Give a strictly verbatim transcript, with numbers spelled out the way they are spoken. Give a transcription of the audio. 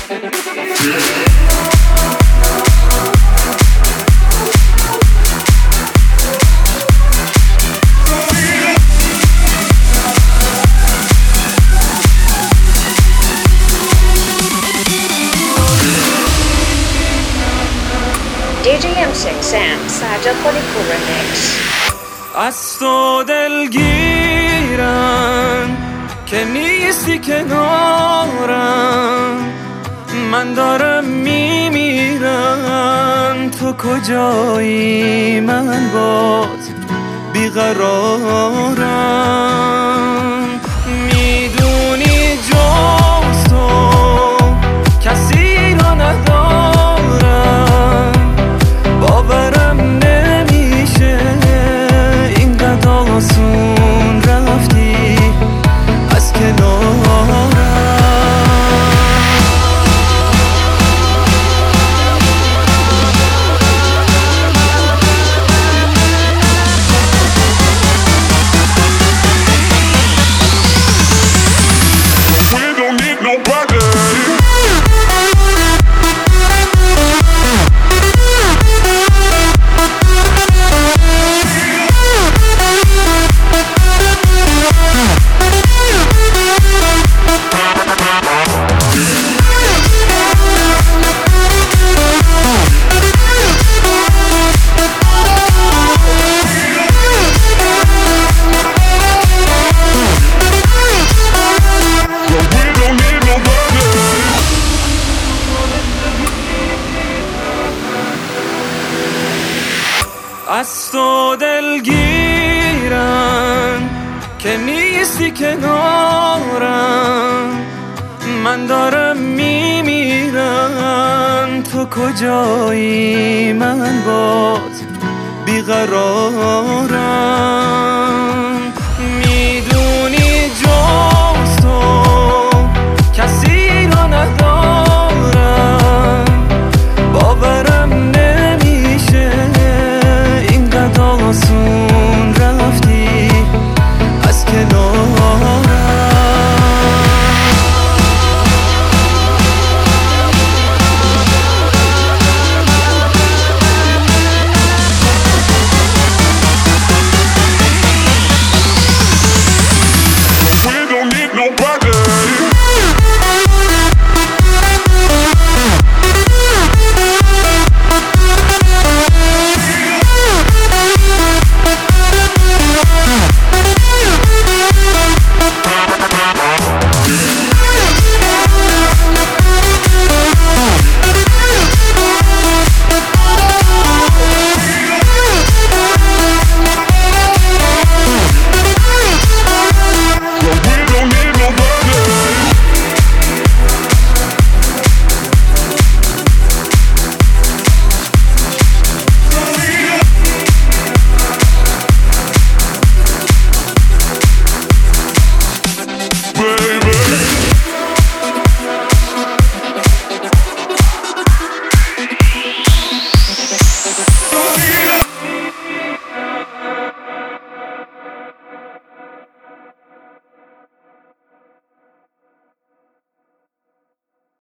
دی جی ام six Sam Sajjad Khalipur remix. از تو دلگیرم که نیستی کنارم، من دارم میمیرم، تو کجایی؟ من باز بیقرارم. میدونی جز تو کسی رو ندارم، باورم نمیشه اینقدر آسون رفتی از کنارم. از تو دلگیرم که نیستی کنارم، من دارم میمیرم، تو کجایی؟ من باز بیقرارم.